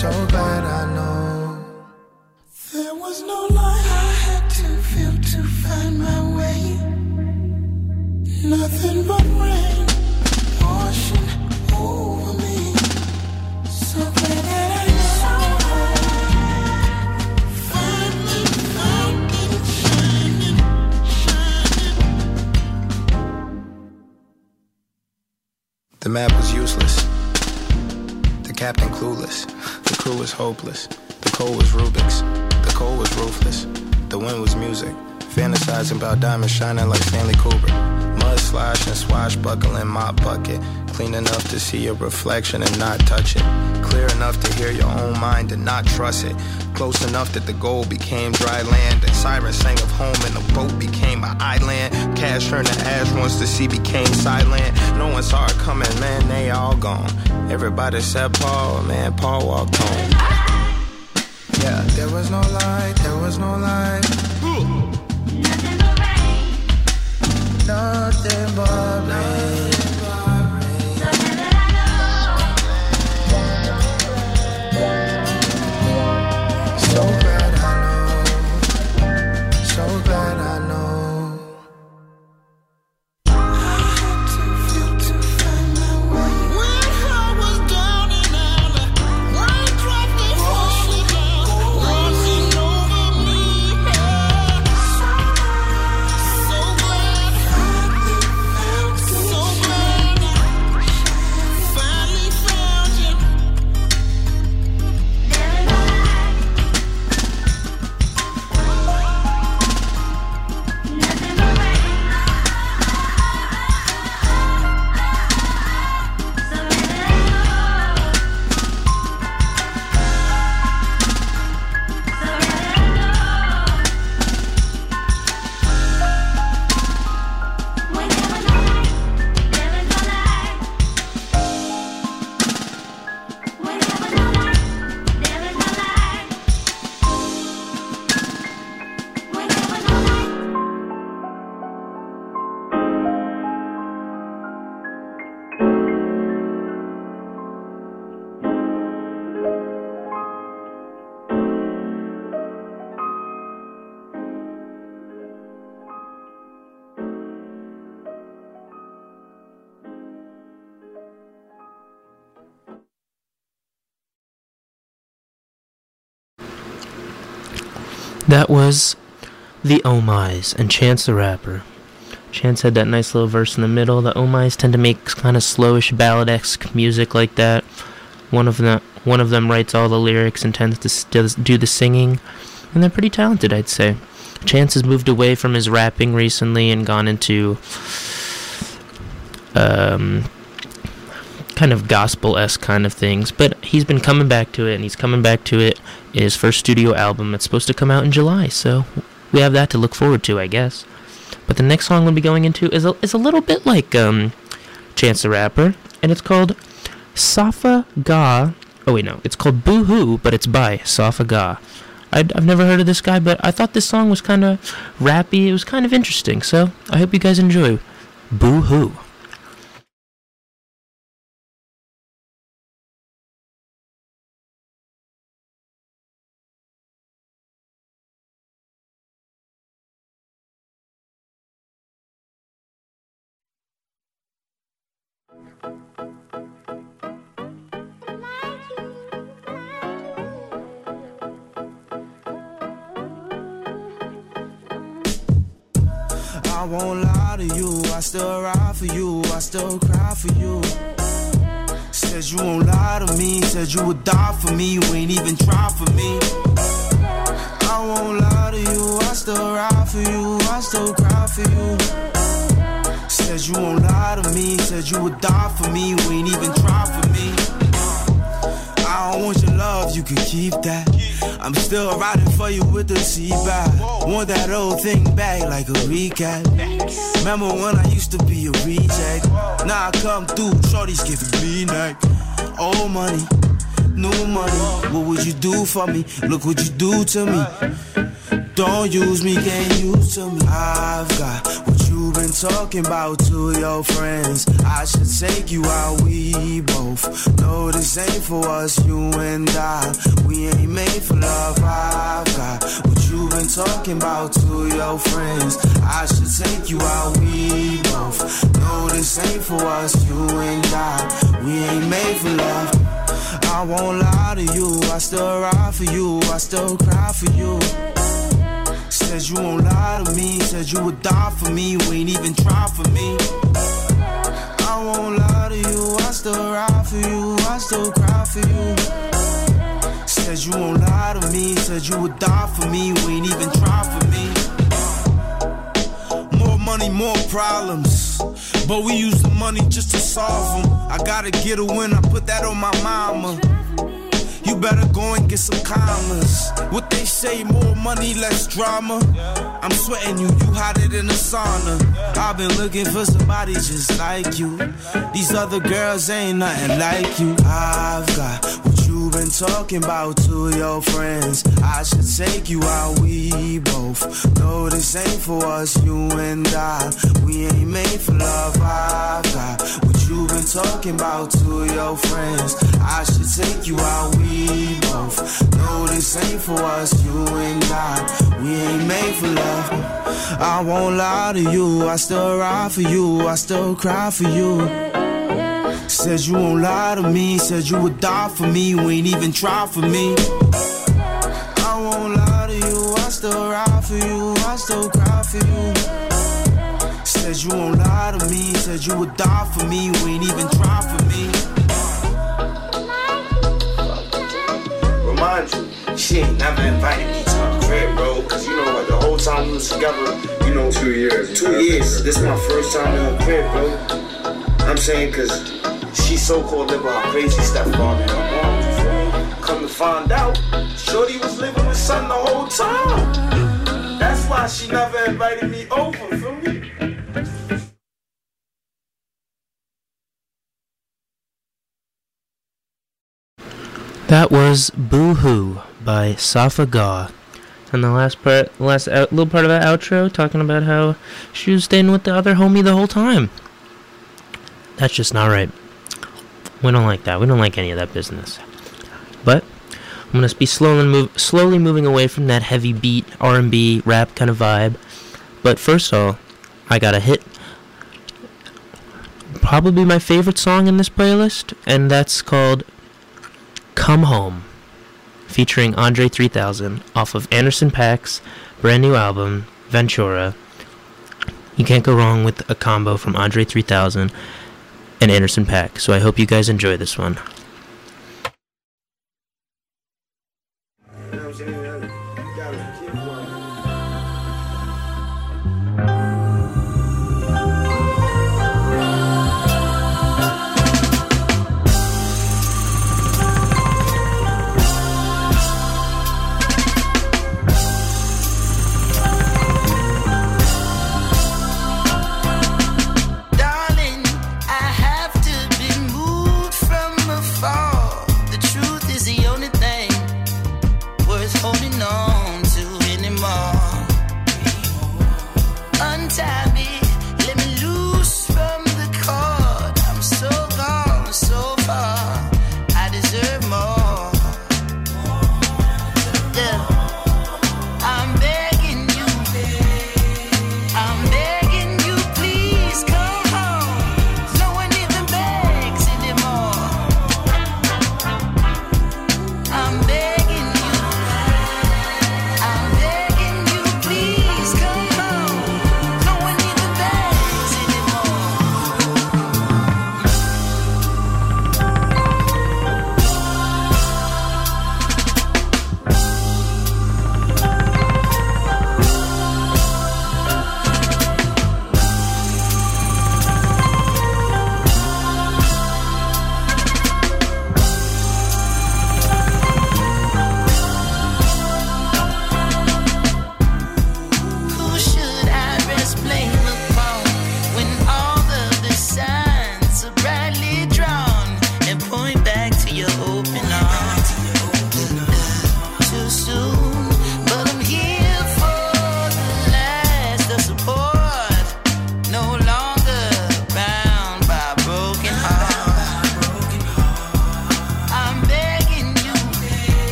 so glad I know. There was no light I had to feel to find my way. Nothing but rain washing over me. So glad that I finally found it shining, shining. The map was useless. The captain clueless. The crew was hopeless. The code was Rubik's. The cold was ruthless. The wind was music. Fantasizing about diamonds shining like Stanley Kubrick. Mud slosh and swashbuckling mop bucket. Clean enough to see your reflection and not touch it. Clear enough to hear your own mind and not trust it. Close enough that the gold became dry land. And sirens sang of home and the boat became an island. Cash turned to ash once the sea became silent. No one saw it coming, man, they all gone. Everybody said Paul, man, Paul walked home. Yeah, there was no light, there was no light. Nothing but rain. Nothing but rain. Something that I know. So glad I know. So glad I know. I had to feel to find my way. When I was down and out, raindrops they falling down, washing over me. So glad, so glad I finally found you. Nothing but rain. That was the Oh My's and Chance the Rapper. Chance had that nice little verse in the middle. The Oh My's tend to make kind of slowish ballad-esque music like that. One of them writes all the lyrics and tends to do the singing, and they're pretty talented, I'd say. Chance has moved away from his rapping recently and gone into kind of gospel-esque kind of things, but he's been coming back to it, and he's coming back to it in his first studio album. It's supposed to come out in July, so we have that to look forward to, I guess. But the next song we'll be going into is a little bit like Chance the Rapper, and it's called Safa Ga. Oh wait, no, it's called Boo Hoo, but it's by Safa Ga. I've never heard of this guy, but I thought this song was kind of rappy. It was kind of interesting, so I hope you guys enjoy Boo Hoo. I won't lie to you, I still ride for you, I still cry for you. Said you won't lie to me, said you would die for me, you ain't even try for me. I won't lie to you, I still ride for you, I still cry for you. Said you won't lie to me, said you would die for me, you ain't even try for me. I don't want your love, you can keep that. I'm still riding for you with the seatback. Want that old thing back like a recap. Remember when I used to be a reject? Now I come through, shorty's giving me neck. Old money, new money. What would you do for me? Look what you do to me. Don't use me, can't use to me. I've got what you you been talking about to your friends? I should take you out, we both know this ain't for us, you and I. We ain't made for love, I've got what you been talking about to your friends. I should take you out, we both know this ain't for us, you and I. We ain't made for love. I won't lie to you, I still ride for you, I still cry for you. Said you won't lie to me, said you would die for me, you ain't even try for me. I won't lie to you, I still ride for you, I still cry for you. Said you won't lie to me, said you would die for me, you ain't even try for me. More money, more problems, but we use the money just to solve them. I gotta get a win, I put that on my mama. You better go and get some commas. What they say, more money, less drama. I'm sweating you, you hotter than a sauna. I've been looking for somebody just like you. These other girls ain't nothing like you. I've got what you been talking about to your friends. I should take you out, we both know this ain't for us, you and I. We ain't made for love, I've got what you been talking about to your friends. I should take you out, we both know this ain't for us, you and I. We ain't made for love. I won't lie to you, I still ride for you, I still cry for you. Said you won't lie to me, said you would die for me, you ain't even try for me. I won't lie to you, I still ride for you, I still cry for you. Said you won't lie to me, said you would die for me, you ain't even try for me. Remind you, she ain't never invited me to her crib, bro. Cause you know what, the whole time we was together, you know, 2 years. 2 years. This is my first time in her crib, bro. I'm saying, cause she so-called living with her crazy stepfather and her mom, you feel me? Come to find out, shorty was living with son the whole time. That's why she never invited me over, feel me? That was Boo Hoo by Safa Gaw. And the last little part of that outro, talking about how she was staying with the other homie the whole time. That's just not right. We don't like that. We don't like any of that business. But I'm going to be slowly moving away from that heavy beat, R&B, rap kind of vibe. But first of all, I got to hit probably my favorite song in this playlist, and that's called Come Home, featuring Andre 3000 off of Anderson .Paak's brand new album, Ventura. You can't go wrong with a combo from Andre 3000 and Anderson .Paak, so I hope you guys enjoy this one.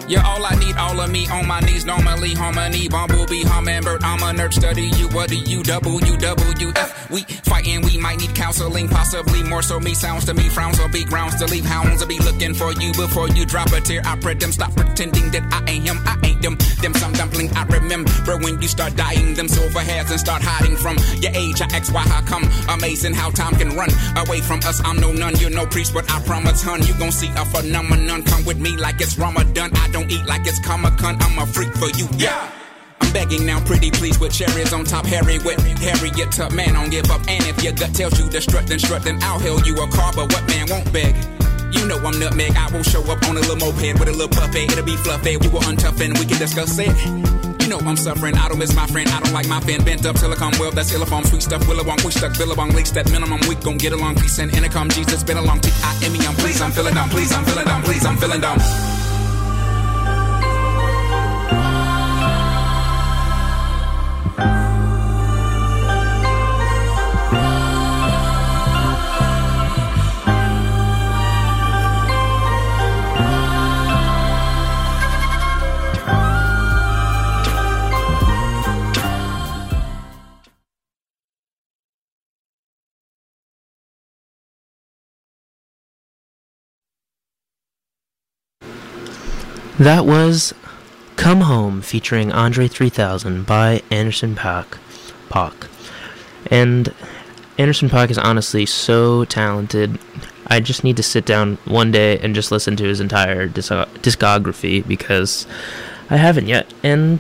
You're all I need, all of me on my knees. Normally harmony, bumblebee, hummingbird. I'm a nerd, study you. What do you, WWF? We fighting, we might need counseling, possibly more so me. Sounds to me, frowns will be grounds to leave. Hounds will be looking for you before you drop a tear. I pray them stop pretending that I ain't him, I ain't them. Them some dumpling I remember when you start dying. Them silver hairs and start hiding from your age. I ask why how come? Amazing how time can run away from us. I'm no nun, you're no priest, but I promise, hun, you gon' see a phenomenon. Come with me like it's Ramadan. I don't eat like it's Comic-Con. I'm a freak for you, yeah. I'm begging now, pretty please, with cherries on top. Harry with Harriet Tubman, don't give up. And if your gut tells you to strut, then I'll hail you a car. But what man won't beg? You know I'm nutmeg. I will show up on a little moped with a little puppet. It'll be fluffy. We will untough and we can discuss it. You know I'm suffering. I don't miss my friend. I don't like my fan bent up till it come well. That's illifon, sweet stuff. Willowong, we stuck Billabong, leaks that minimum. We gon' get along. Peace and intercom. Jesus been along. T-I-M-E. I'm pleased. I'm feeling dumb. Please, I'm feeling dumb. Please, I'm feeling dumb. That was Come Home featuring Andre 3000 by Anderson .Paak. And Anderson .Paak is honestly so talented. I just need to sit down one day and just listen to his entire discography because I haven't yet. And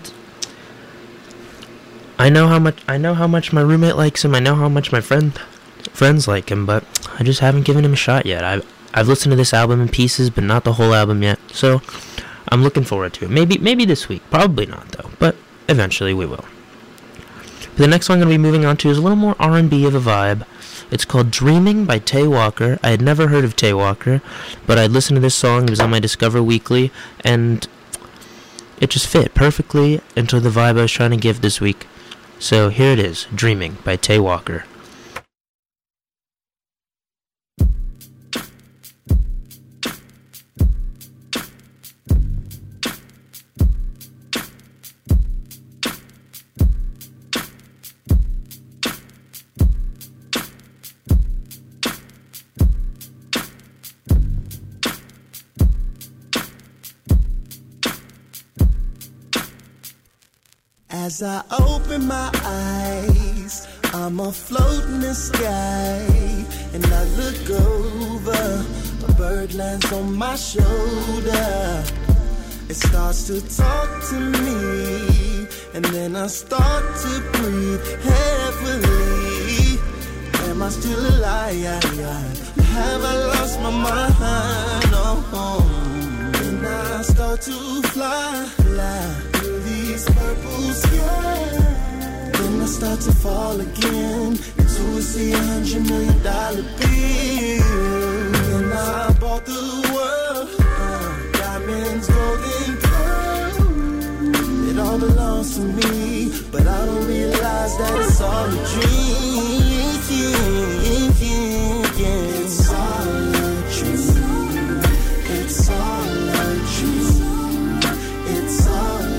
I know how much my roommate likes him. I know how much my friends like him, but I just haven't given him a shot yet. I've listened to this album in pieces, but not the whole album yet. So I'm looking forward to it. Maybe this week. Probably not, though. But eventually we will. The next one I'm going to be moving on to is a little more R&B of a vibe. It's called Dreaming by Tay Walker. I had never heard of Tay Walker, but I'd listened to this song. It was on my Discover Weekly, and it just fit perfectly into the vibe I was trying to give this week. So here it is, Dreaming by Tay Walker. As I open my eyes, I'm afloat in the sky, and I look over, a bird lands on my shoulder. It starts to talk to me, and then I start to breathe heavily. Am I still alive? Have I lost my mind? Oh, and I start to fly through these purple skies. Then I start to fall again into a sea $100 million bill. And I bought the world, diamonds, gold and pearl. It all belongs to me, but I don't realize that it's all a dream. It's all a dream. It's all a dream. It's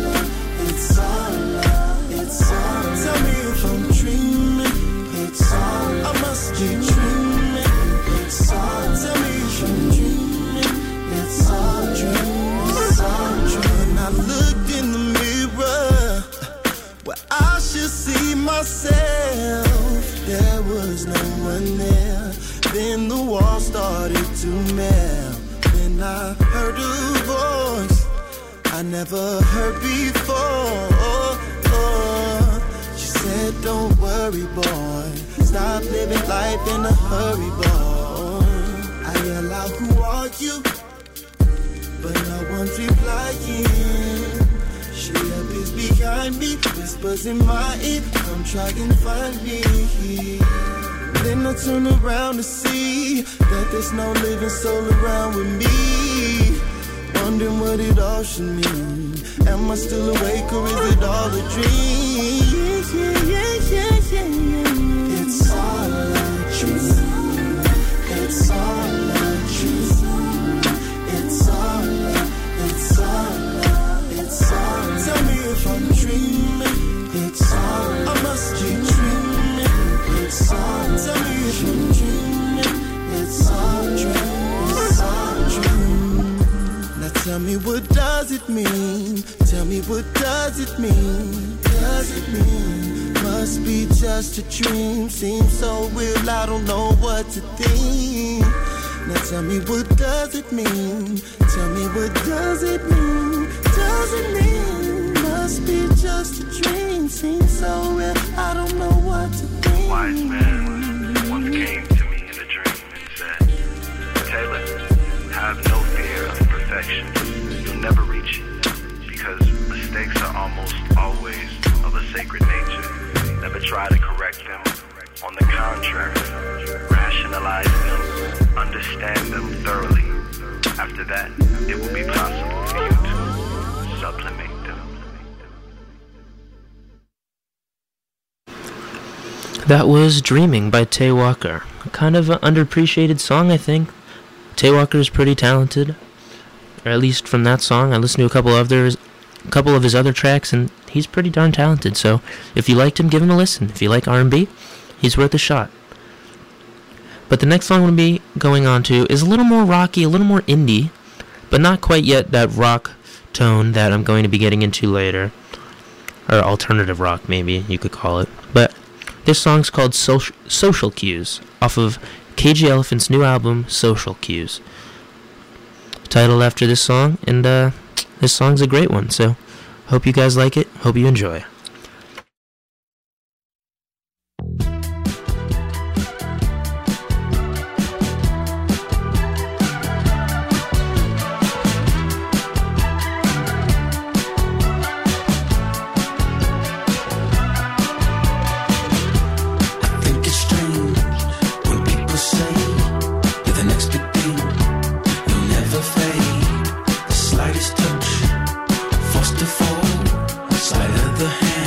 all. Tell me if I'm dreaming. It's all. I must be dreaming. It's all. Tell me if I'm dreaming. It's all dream. It's all dream. When I looked in the mirror, where I should see myself, there was no one there. Then the wall started to melt. Then I heard a voice I never heard before. She said, don't worry, boy. Stop living life in a hurry, boy. I yell out, who are you? But no one's replying. She appears behind me, whispers in my ear, come try and find me. Then I turn around to see that there's no living soul around with me. Wondering what it all should mean. Am I still awake or is it all a dream? It's all a dream. It's all a dream. It's all tell me what does it mean? Tell me what does it mean? Does it mean? Must be just a dream. Seems so real, I don't know what to think. Now tell me what does it mean? Tell me what does it mean? Does it mean? Must be just a dream. Seems so real, I don't know what to think. A wise man once came to me in a dream and said, Taylor, have no fear of perfection. You'll never reach it, because mistakes are almost always of a sacred nature. Never try to correct them. On the contrary, rationalize them, understand them thoroughly. After that, it will be possible for you to sublimate them. That was Dreaming by Tay Walker. A kind of an underappreciated song, I think. Tay Walker is pretty talented, or at least from that song. I listened to a couple of his other tracks, and he's pretty darn talented. So if you liked him, give him a listen. If you like R&B, he's worth a shot. But the next song I'm going to be going on to is a little more rocky, a little more indie, but not quite yet that rock tone that I'm going to be getting into later. Or alternative rock, maybe you could call it. But this song's called Social Cues, off of KG Elephant's new album, Social Cues. Titled after this song, and this song's a great one, so hope you guys like it, hope you enjoy. Slightest touch, forced to fall, sleight of the hand.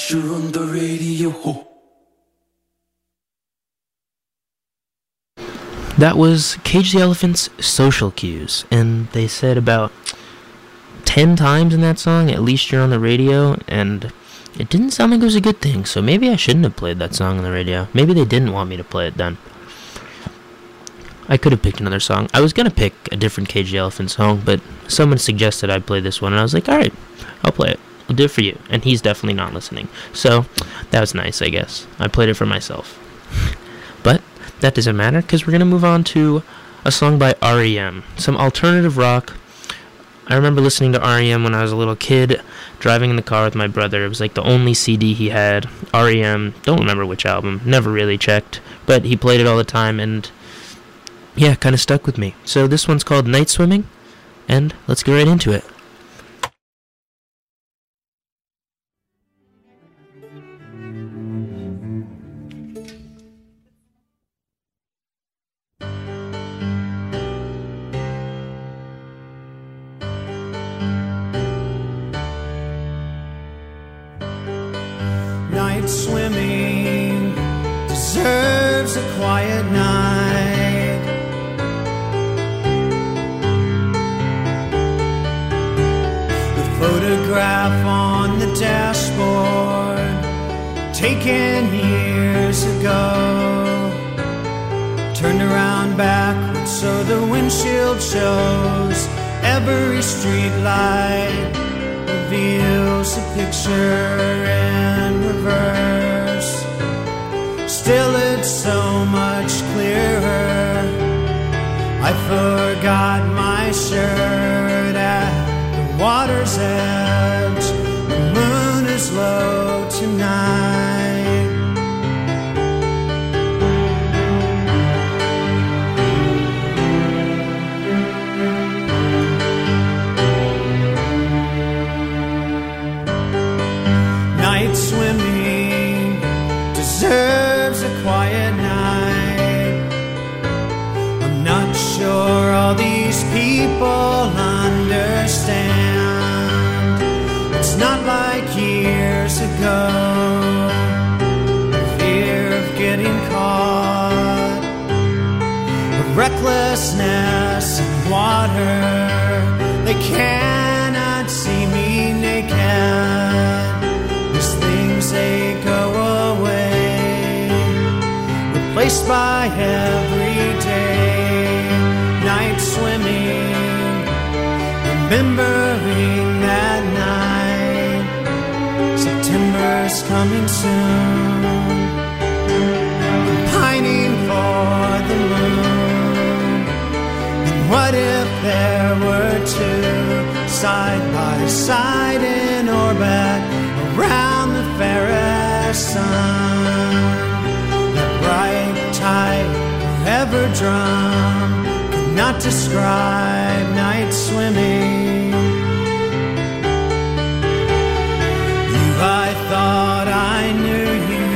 Usher on the radio. That was Cage the Elephant's Social Cues, and they said about 10 times in that song, at least you're on the radio, and it didn't sound like it was a good thing, so maybe I shouldn't have played that song on the radio. Maybe they didn't want me to play it then. I could have picked another song. I was going to pick a different Cage the Elephant song, but someone suggested I play this one, and I was like, alright, I'll play it. I'll do it for you. And he's definitely not listening. So, that was nice, I guess. I played it for myself. But that doesn't matter, because we're going to move on to a song by R.E.M. Some alternative rock. I remember listening to R.E.M. when I was a little kid, driving in the car with my brother. It was like the only CD he had. R.E.M., don't remember which album, never really checked, but he played it all the time, and yeah, kind of stuck with me. So this one's called Night Swimming, and let's get right into it. Night swimming deserves a quiet night. The photograph on the dashboard, taken years ago, turned around backwards so the windshield shows every street light reveals a picture in reverse. Still it's so much clearer. I forgot my shirt at the water's edge. The moon is low tonight. Night swimming deserves a quiet night. I'm not sure all these people understand. It's not like years ago, the fear of getting caught, of recklessness in water. They cannot see me naked. They go away, replaced by everyday night swimming, remembering that night. September's coming soon. I'm pining for the moon. And what if there were two side by side in orbit around the fairest sun? That bright tide, forever drum, cannot describe night swimming. You, I thought I knew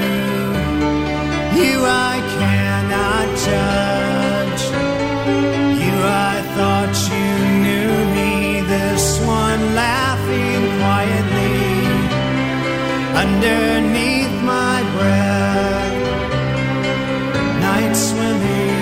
you. You, I cannot judge. You, I thought you knew me. This one laughing quietly underneath my breath. Night swimming.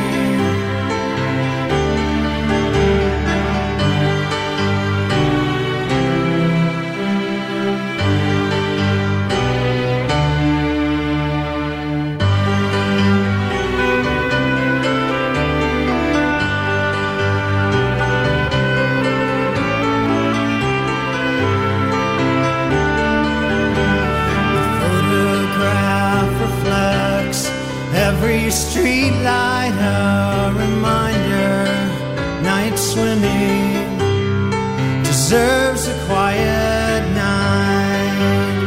Every street light a reminder. Night swimming deserves a quiet night.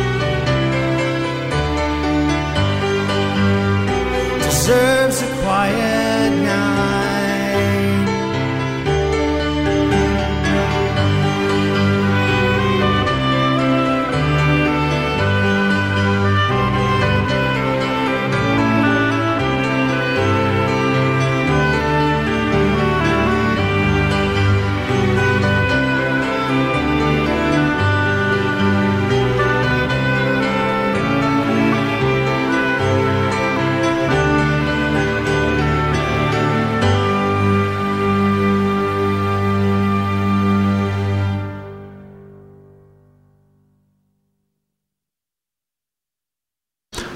Deserves a quiet night.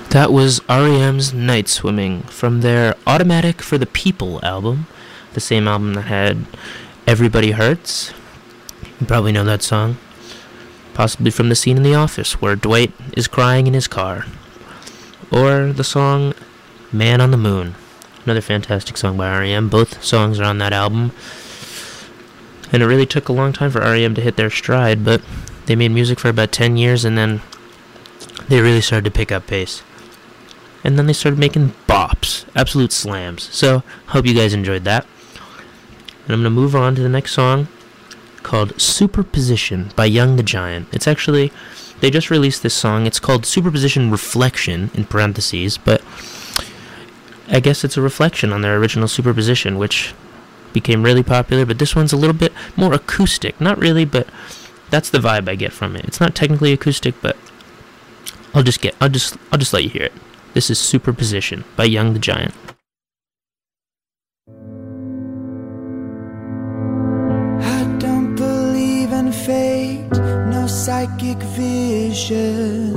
That was R.E.M's Night Swimming from their Automatic for the People album, the same album that had Everybody Hurts. You probably know that song, possibly from the scene in The Office where Dwight is crying in his car. Or the song Man on the Moon, another fantastic song by R.E.M. Both songs are on that album. And it really took a long time for R.E.M. to hit their stride, but they made music for about 10 years and then they really started to pick up pace. And then they started making bops, absolute slams. So, hope you guys enjoyed that. And I'm going to move on to the next song called Superposition by Young the Giant. It's actually, they just released this song. It's called Superposition Reflection, in parentheses, but I guess it's a reflection on their original Superposition, which became really popular, but this one's a little bit more acoustic. Not really, but that's the vibe I get from it. It's not technically acoustic, but I'll just let you hear it. This is Superposition by Young the Giant. I don't believe in fate, no psychic vision.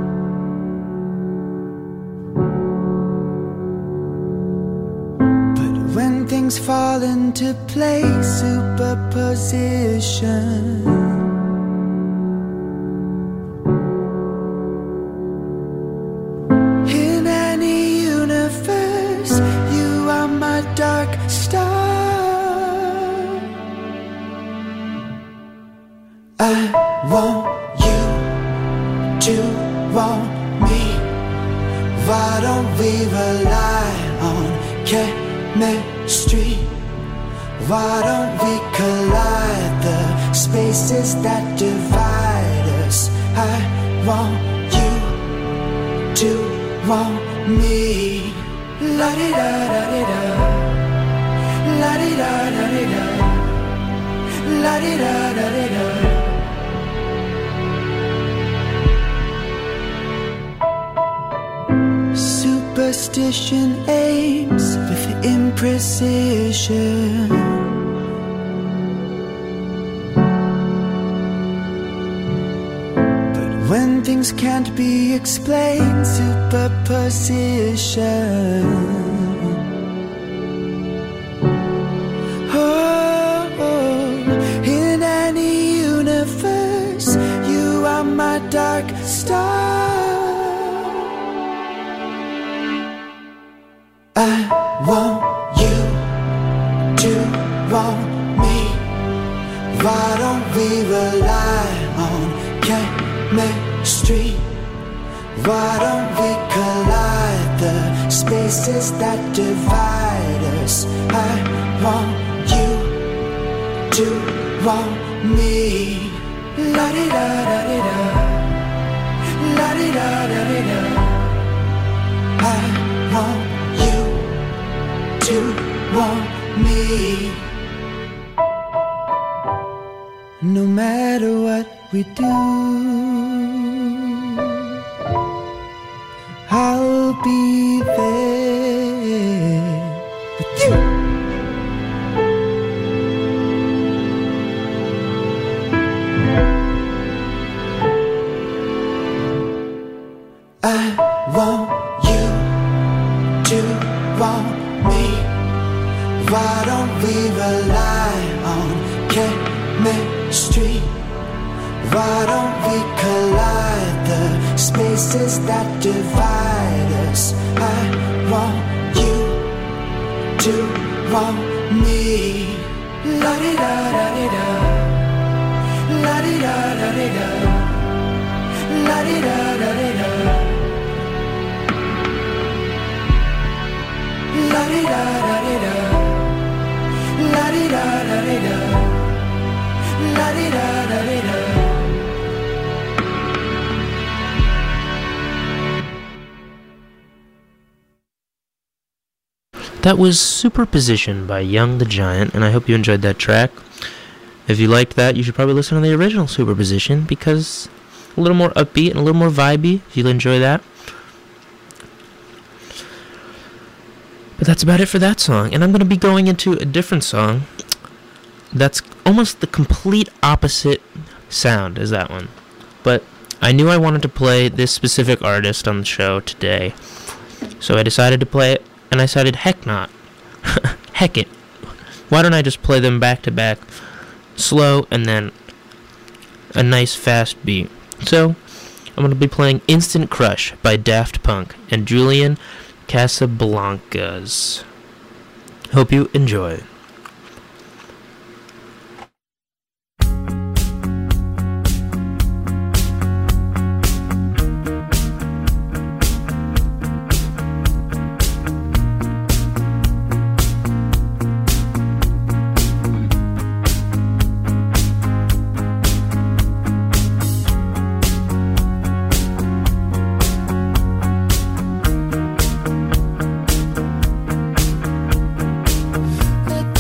But when things fall into place, superposition. Dark star, I want you to want me. Why don't we rely on chemistry? Why don't we collide the spaces that divide us? I want you to want me. La-di-da-da-di-da, la-di-da-da-di-da, la-di-da-da-di-da. Superstition aims with imprecision. When things can't be explained, superposition. In any universe, you are my dark star. I want you to want me. Why don't we rely on chemistry? Why don't we collide the spaces that divide us? I want you to want me. La-di-da-da-di-da, la-di-da-da-di-da. I want you to want me. No matter what we do, I'll be there with you. I want you to want me. Why don't we rely on chemistry? Why don't we collide the spaces that divide us? I want you to want me. La-di-da-da-di-da, la-di-da-da-di-da, la-di-da-da-di-da, la-di-da-da-di-da, la-di-da-da-di-da, la-di-da-da-di-da. That was Superposition by Young the Giant, and I hope you enjoyed that track. If you liked that, you should probably listen to the original Superposition, because a little more upbeat and a little more vibey, if you'll enjoy that. But that's about it for that song, and I'm going to be going into a different song that's almost the complete opposite sound as that one. But I knew I wanted to play this specific artist on the show today, so I decided to play it, and I decided, heck not. Heck it. Why don't I just play them back to back, slow, and then a nice fast beat. So, I'm going to be playing Instant Crush by Daft Punk and Julian Casablancas. Hope you enjoy. Let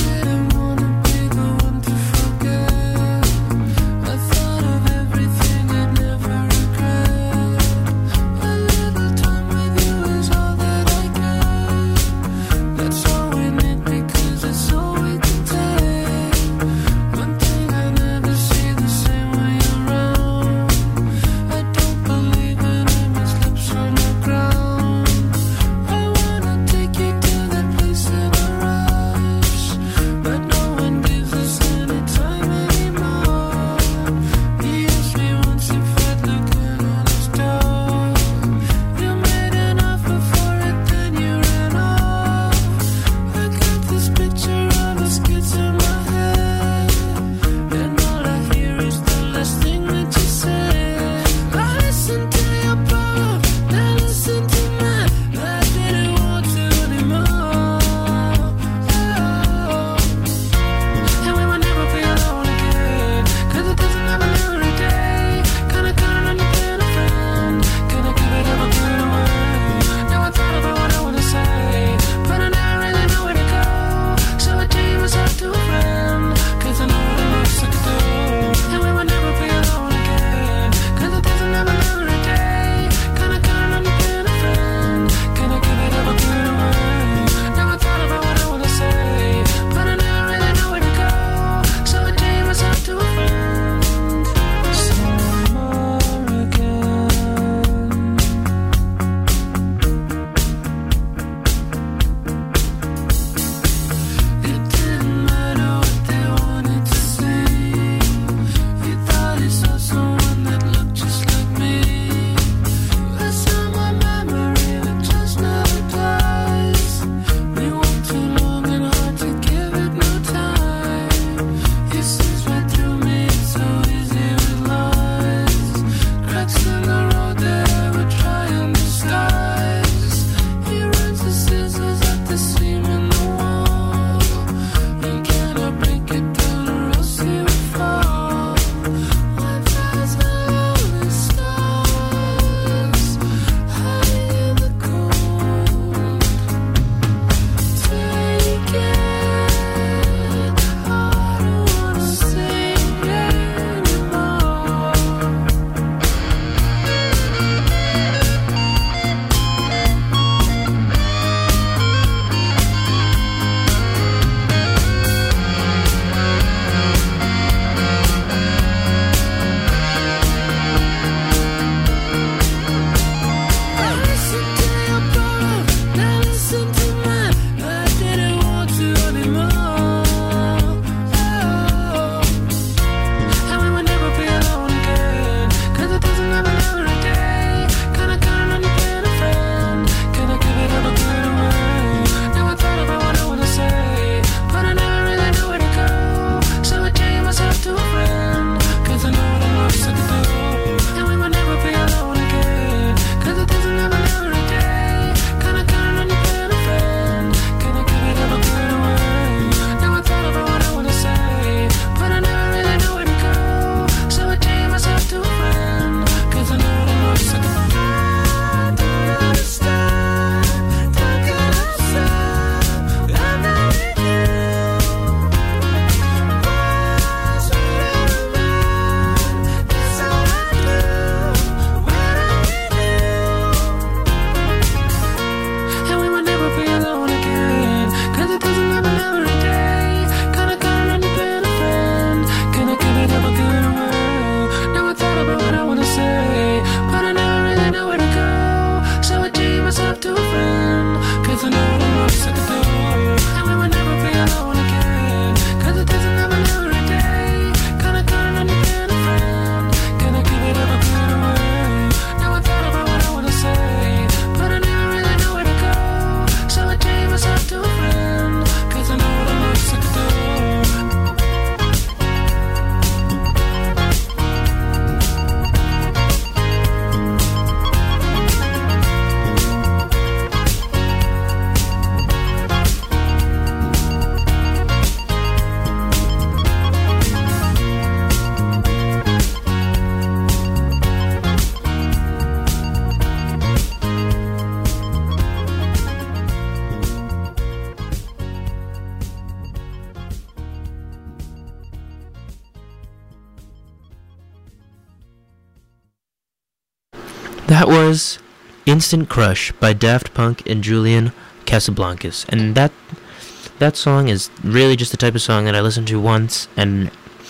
That was Instant Crush by Daft Punk and Julian Casablancas. And that song is really just the type of song that I listened to once, and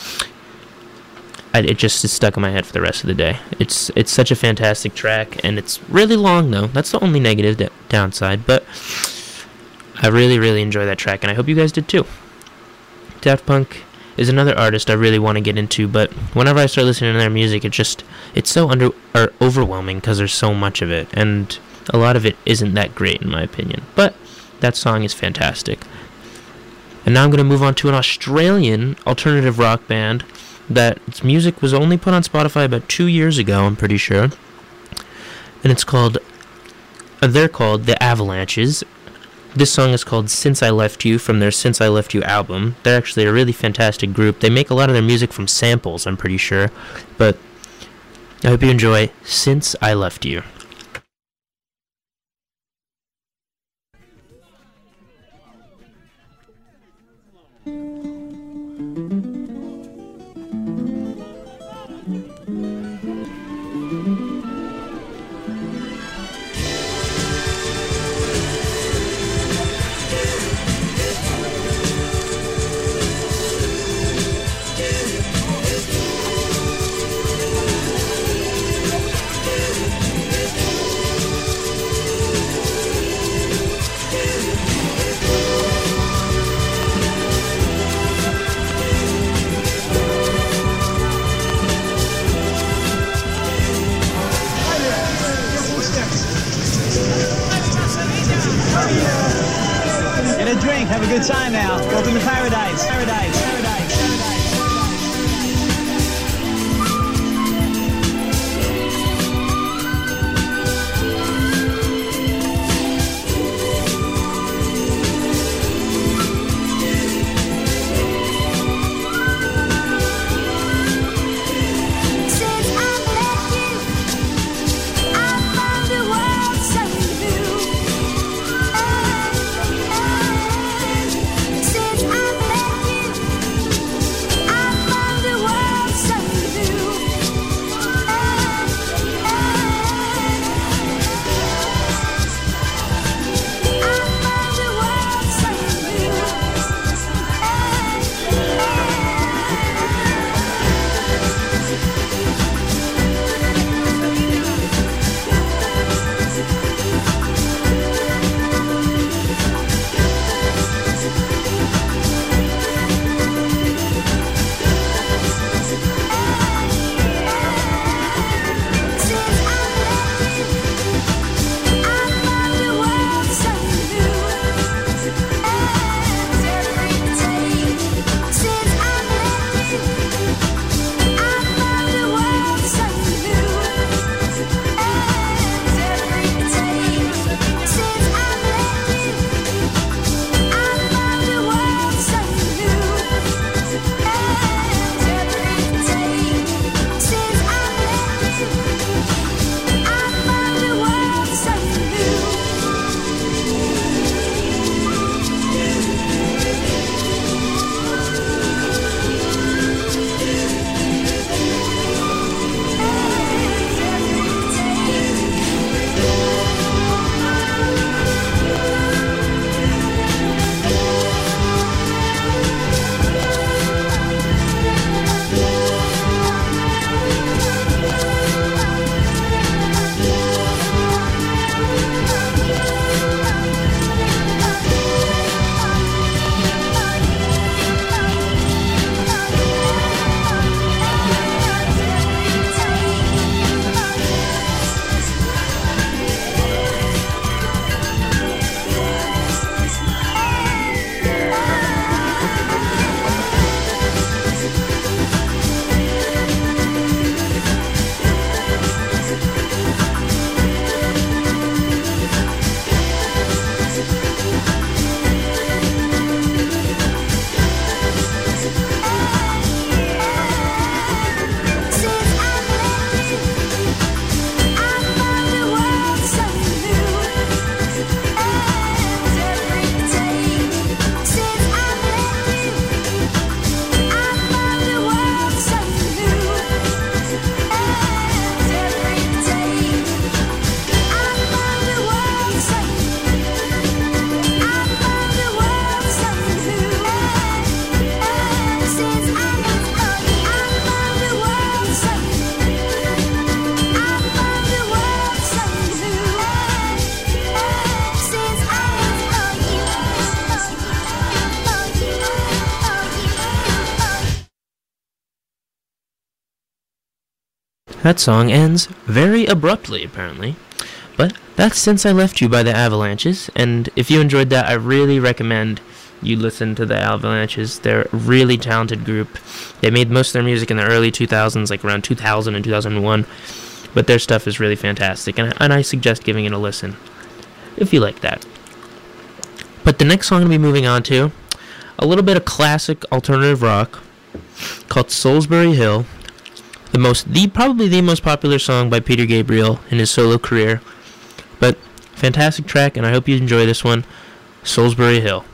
it just is stuck in my head for the rest of the day. It's such a fantastic track, and it's really long, though. That's the only negative downside, but I really, really enjoy that track, and I hope you guys did too. Daft Punk is another artist I really want to get into, but whenever I start listening to their music, it's so overwhelming because there's so much of it, and a lot of it isn't that great in my opinion. But that song is fantastic. And now I'm going to move on to an Australian alternative rock band that its music was only put on Spotify about 2 years ago, I'm pretty sure. And they're called The Avalanches. This song is called Since I Left You from their Since I Left You album. They're actually a really fantastic group. They make a lot of their music from samples, I'm pretty sure. But I hope you enjoy Since I Left You. Get a drink, have a good time now. Welcome to paradise. Since I left you That song ends very abruptly, apparently. But that's Since I Left You by the Avalanches, and if you enjoyed that, I really recommend you listen to the Avalanches. They're a really talented group. They made most of their music in the early 2000s, like around 2000 and 2001, but their stuff is really fantastic, and I suggest giving it a listen, if you like that. But the next song I'm going to be moving on to, a little bit of classic alternative rock, called Solsbury Hill, probably the most popular song by Peter Gabriel in his solo career, but fantastic track, and I hope you enjoy this one, Solsbury Hill.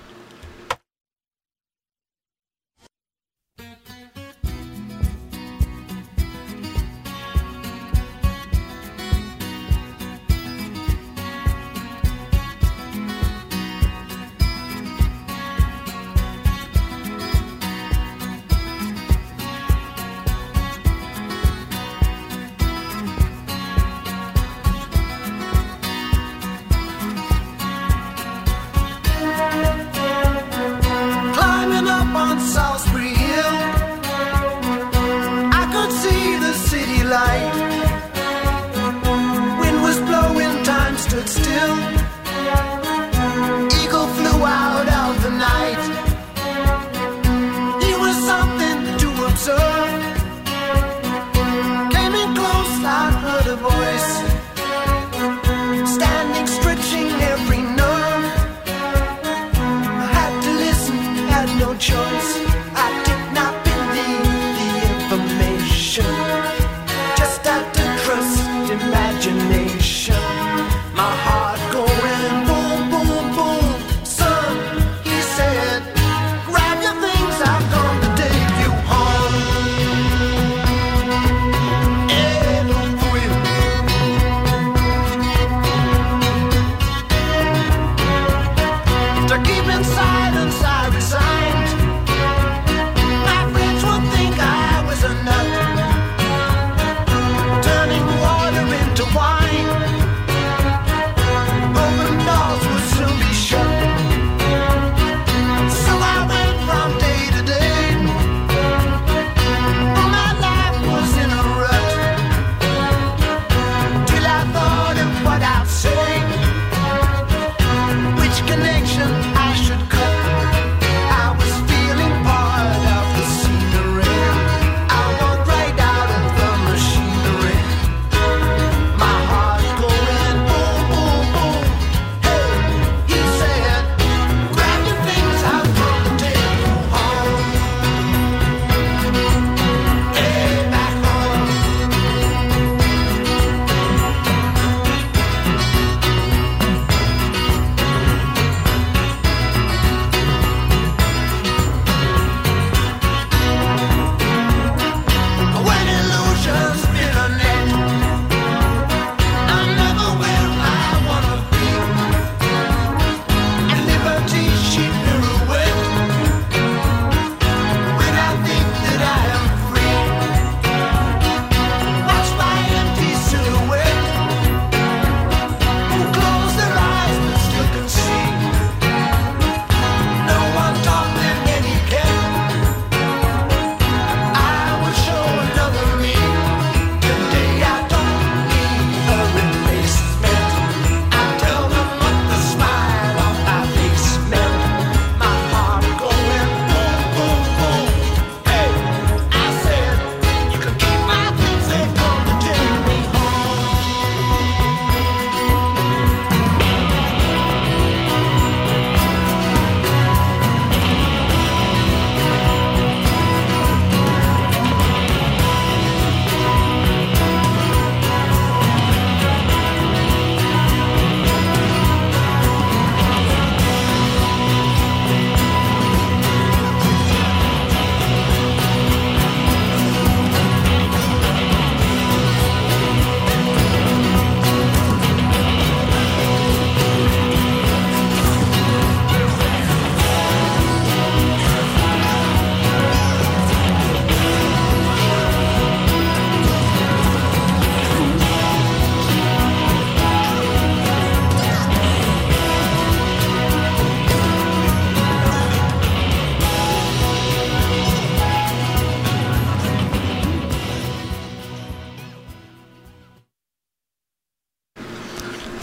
To keep in silence, I resigned.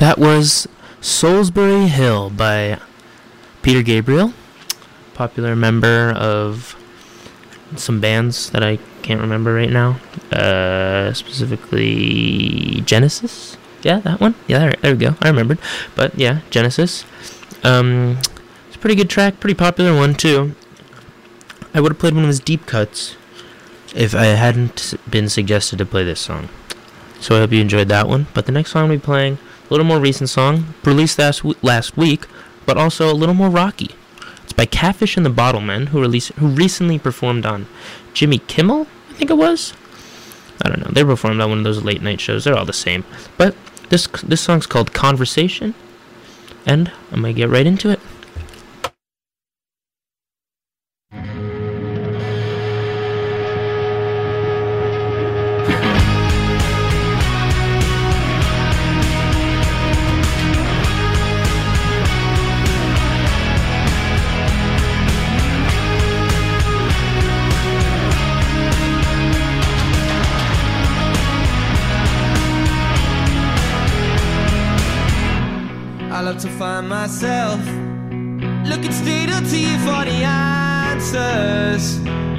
That was Salisbury Hill by Peter Gabriel, popular member of some bands that I can't remember right now, specifically Genesis. Yeah, that one. Yeah, there we go. I remembered. But yeah, Genesis. It's a pretty good track, pretty popular one too. I would have played one of his deep cuts if I hadn't been suggested to play this song. So I hope you enjoyed that one. But the next song we'll be playing, a little more recent song, released last week, but also a little more rocky. It's by Catfish and the Bottlemen, who recently performed on Jimmy Kimmel, I think it was. I don't know. They performed on one of those late night shows. They're all the same. But this song's called Conversation, and I'm gonna get right into it. I love to find myself looking straight up to you for the answers.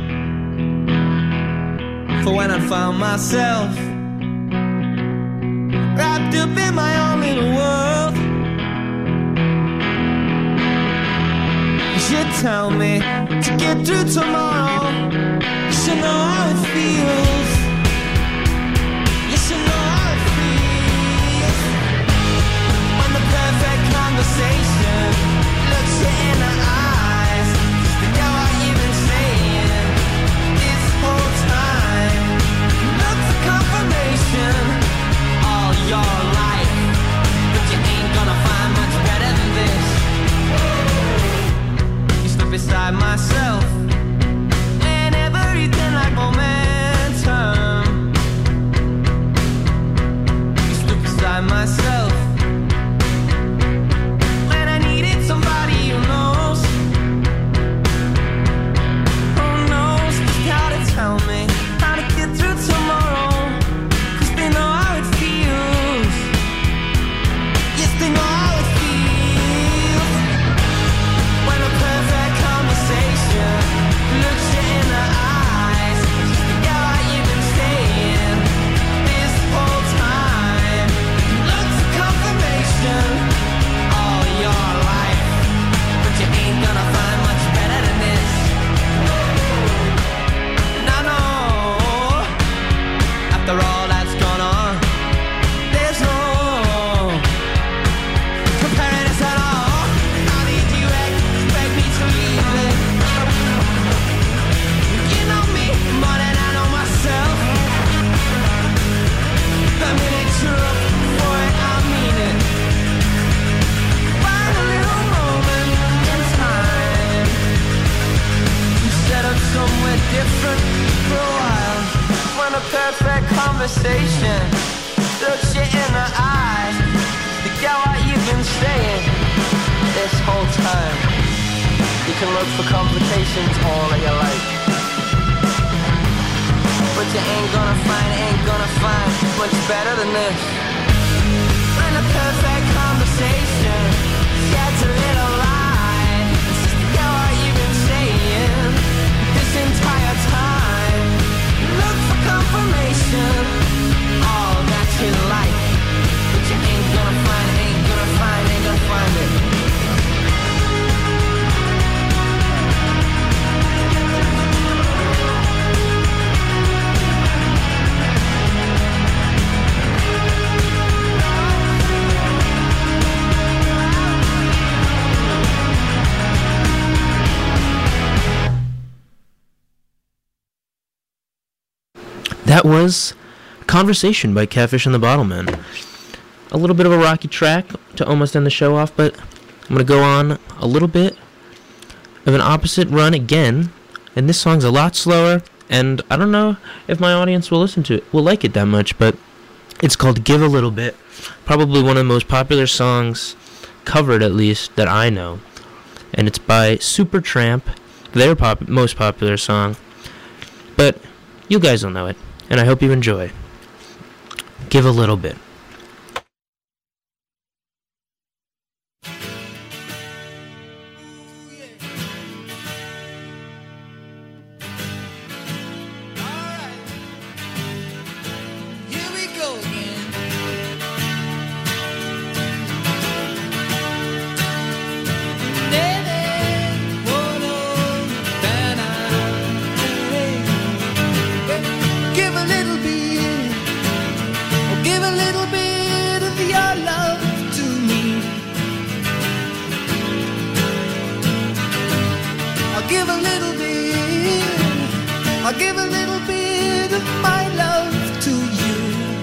For when I found myself wrapped up in my own little world, you should tell me to get through tomorrow. You should know how it feels. You should know how it feels when the perfect conversation looks you in the eyes. Just to get what you've been saying this whole time. Look for confirmation all your life, but you ain't gonna find much better than this. You slip beside myself and everything like momentum. You slip beside myself when I needed somebody who knows just how to tell me how to get through tomorrow. 'Cause they know how it feels. Yes, they know how it feels when a perfect conversation looks you in the eyes. Just to get what you've been saying this whole time. Look for confirmation all your life, but you ain't gonna find much better than this. And I know after all that's gone on, there's no comparing us at all. How did you expect me to leave it? You know me more than I know myself. The minute you're up for it, I mean it. Find a little moment in time to set up somewhere different for a while. When a perfect conversation looks you in the eyes to get what you've been saying this whole time. You can look for complications all of your life, but you ain't gonna find much better than this. When a perfect conversation sheds a little light, it's just to get what you've been saying this entire time. Look for confirmation, all that you like, but you ain't gonna find it. That was Conversation by Catfish and the Bottlemen. A little bit of a rocky track to almost end the show off, but I'm going to go on a little bit of an opposite run again, and this song's a lot slower, and I don't know if my audience will like it that much, but it's called Give a Little Bit. Probably one of the most popular songs, covered at least, that I know, and it's by Supertramp, their most popular song, but you guys will know it, and I hope you enjoy. Give a Little Bit. I'll give a little bit, I'll give a little bit of my love to you.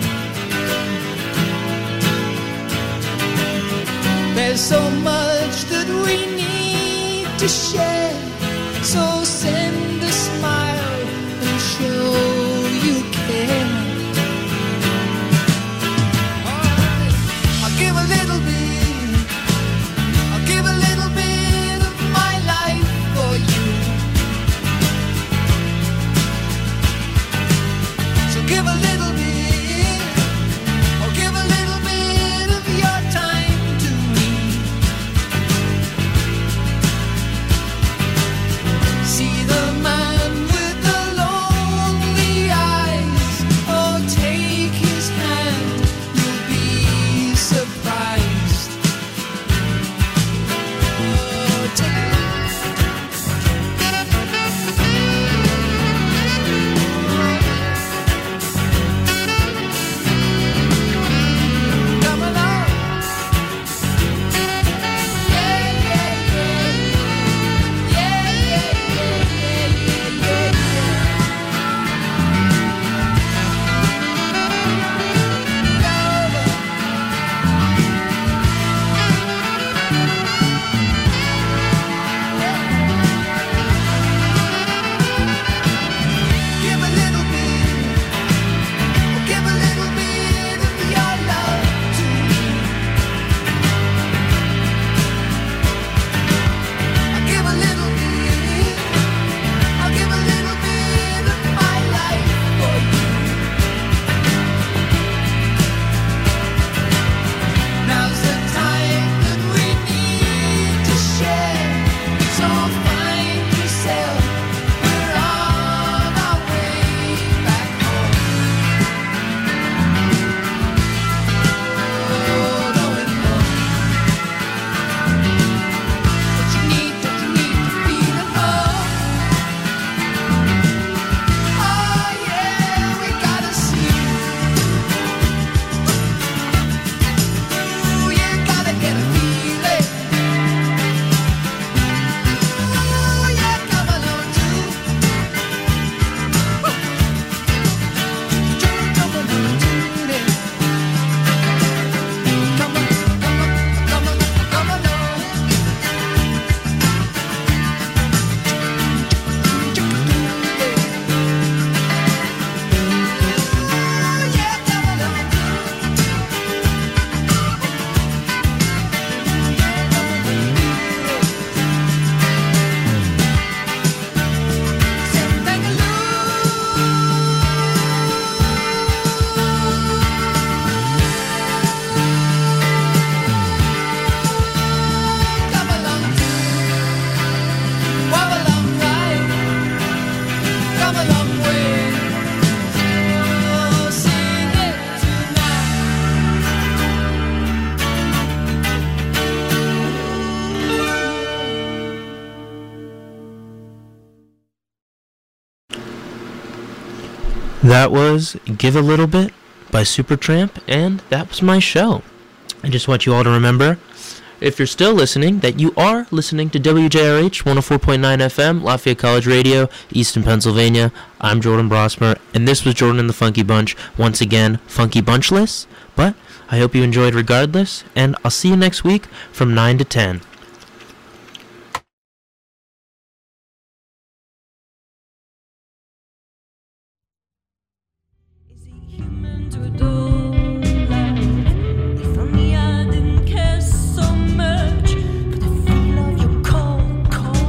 There's so much that we need to share, so send a smile and show you care. I'll give a little bit, I'll give a little bit of my life for you. So give a little bit, or give a little bit of your time to me. See the man with the lonely eyes, oh take his hand, you'll be surprised. Oh, take it. Come along. Yeah, yeah, yeah. Yeah, yeah, yeah, yeah, Give a little bit, or give a little bit of your love to me. I'll give a little bit, I'll give a little bit of my life for you. Now's the time that we need to share, so find yourself, we're on our way back home. Oh, going home. But you need to feel at home. Oh yeah, we gotta see. Ooh, you gotta get a feeling. Ooh, yeah, come along too. Come along today. Come on, come on, come on, come along. Ooh, yeah, come along Come along walk a long ride, come a long way. Oh, sing it That was Give a Little Bit by Supertramp, and that was my show. I just want you all to remember, if you're still listening, that you are listening to WJRH 104.9 FM, Lafayette College Radio, Easton, Pennsylvania. I'm Jordan Brosmer, and this was Jordan and the Funky Bunch. Once again, Funky Bunchless, but I hope you enjoyed regardless, and I'll see you next week from 9 to 10.